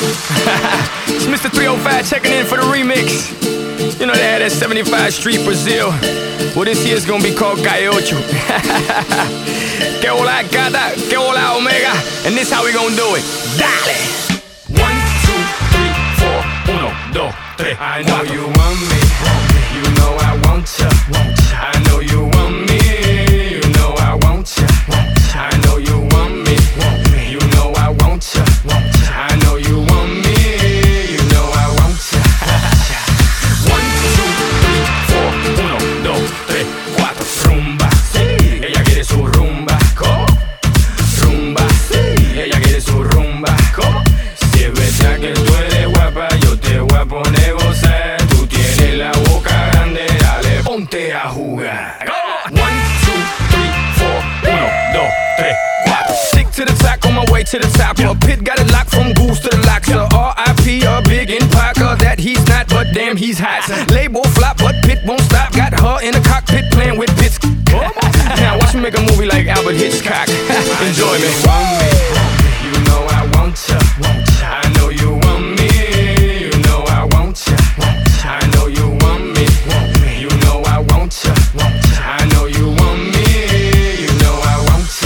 It's Mr. 305 checking in for the remix. You know they had that 75 Street Brazil. Well, this year's gonna be called Calle Ocho. Que hola gata, que hola omega. And this how we gonna do it. Dale! 1, 2, 3, 4, 1, 2, 3. I know you want me, you know I want ya. I know you want me, you know I want ya. I know you want me, you know I want ya. I know you want me, you know I want ya. 1, 2, 3, 4, 1, 2, 3, 4. Rumba, sí, ella quiere su rumba. ¿Cómo? Rumba, sí, ella quiere su rumba. ¿Cómo? Si es verdad que tú eres guapa, yo te voy a poner gozar. Tú tienes la boca grande, dale, ponte a jugar. 1, 2, 3, 4, 1, 2, 3, 4. Stick to the top, on my way to the top. A pit got it locked from goose to the lock. So R.I.P. a big in Parker that he's not, but damn he's hot. Label flop, but Pit won't stop. Got her in the cockpit playing with bits. Now watch me make a movie like Albert Hitchcock. Enjoy me. You know I want ya. I know you want me. You know I want ya. I know you want me. You know I want ya. I know you want me. You know I want ya.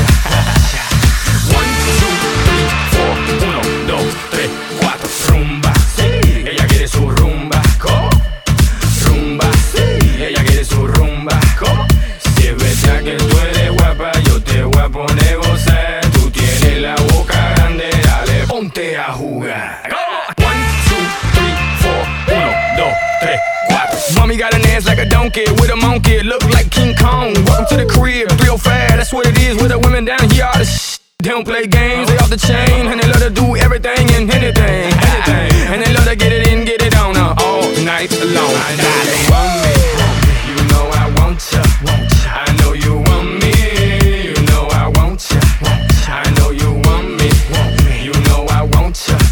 1, 2, 3, 4, 1, 2, 3, 4. Rumba, sí, ella quiere su rumba. ¿Cómo? Rumba, sí, ella quiere su rumba. ¿Cómo? Si es verdad que tú eres guapa, yo te voy a poner gozar. Tú tienes la boca grande, dale, ponte a jugar. 1, 2, 3, 4, 1, 2, 3, 4. Mommy got an ass like a donkey with a monkey, look like King Kong. Welcome to the crib, 305, that's what it is with the women down here. All the they don't play games, they off the chain, and they love to do everything and anything. And they love to get it in, get it on all night long. I know you want me, you know I want ya. I know you want me, you know I want ya. I know you want me, you know I want ya.